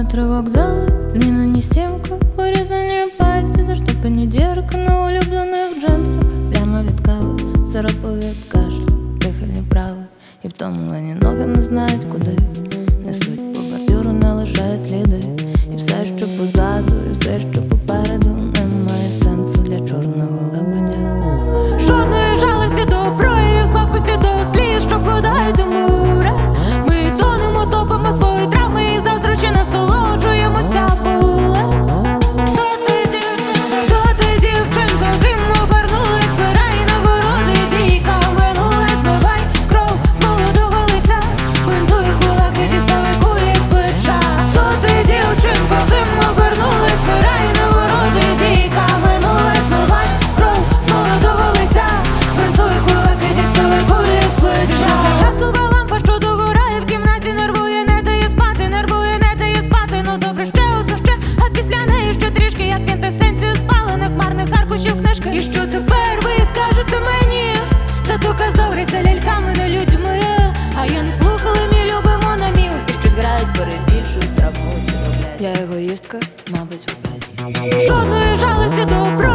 Метро, вокзали, змінені сімки, порізані пальці, заштопані дірки на улюблених джинсах, пляма від кави, сиропу від кашлю, дихальні вправи і втомлені ноги не знають куди. Несуть по бордюру, не лишають сліди. І все, що позаду, і все, що попереду, не має сенсу для чорного лебедя. Жодної жалості до проявів, слабкості до сліз, що подають у море. Ми тонемо, топимо свої травми і завтра ще насолоджуємося болем. Що ти, дівчинко, ким обернулась? Збирай нагороди, бійка минулась, змивай кров з молодого лиця, бинтуй кулаки, діставай кулі з плеча. Що ти, дівчинко, ким обернулась? Збирай нагороди, бійка минулась, змивай кров з молодого лиця, бинтуй кулаки, діставай кулі з плеча. Часова лампа, що догорає в кімнаті, нервує, не дає спати, нервує, не дає спати. Ну добре, ще одну, ще, а після неї ще трішки, як квінтесенція спалених марних аркушів книжки. І що тепер ви скажете мені? Тато казав, грайся ляльками, не людьми. А я не слухала, мій любимо на мій. Усі щось грають, перебільшують, травмують, відробляють. Я егоїстка, мабуть, в праві. Жодної жалості до